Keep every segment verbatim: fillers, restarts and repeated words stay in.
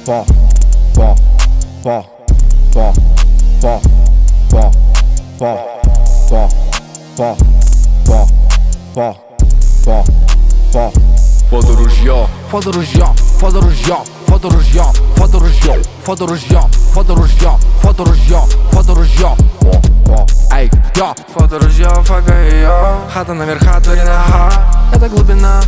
по, по, по, по, по, по, по, по, по, по, по, по, по. Подорожьо, подорожьо, подорожьо, подорожьо, подорожьо, подорожьо, подорожьо, подорожьо, подорожьо. Эй, йо, Подорожье, фагаё. Хата наверха, двери нога. Это глубина,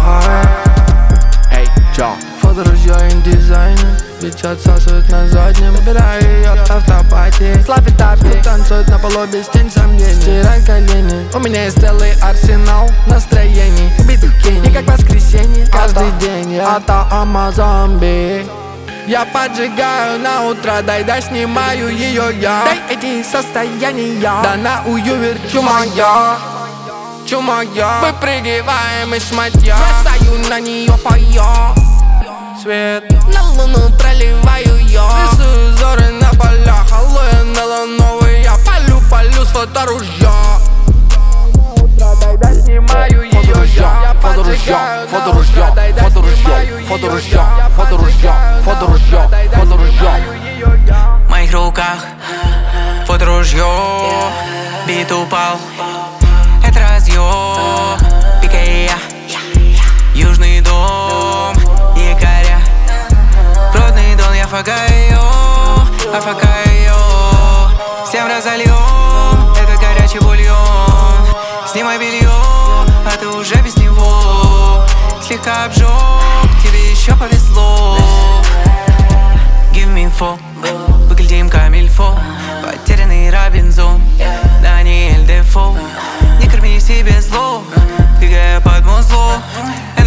эй, чё? Подорожье индизайна. Бич отсасывает на заднем. Забираю ее в автопате. Слапи тапи, танцует на полу без тень сомнений. Стирай колени. У меня есть целый арсенал настроений. Бикини, как воскресенье. Каждый день я ата амазомби. Я поджигаю на утро, дай да снимаю ее я. Дай эти состояния, да на уювер чума я. Чума я. Выпрыгиваем из шматья. Бросаю на нее фойо. Свет на луну проливаю я. Рисую зоры на полях. Алоэ на луновый. Я палю, палю с фоторужья. Дай да снимаю ее я. Я поджигаю на утро, дай да снимаю ее я. Подорожье, подорожье, подорожье. В моих руках фоторужье. Бит упал, это разъем. Пикая, южный дом, якоря. Родный дом, я фагаю, афакаю. Всем разольем, это горячий бульон. Снимай белье, а ты уже без него. Слегка обжег, тебе еще повезло. Give me four, выглядим камильфо. Потерянный Робинзон, Даниэль Дефо. Не корми в себе зло, двигая под музло.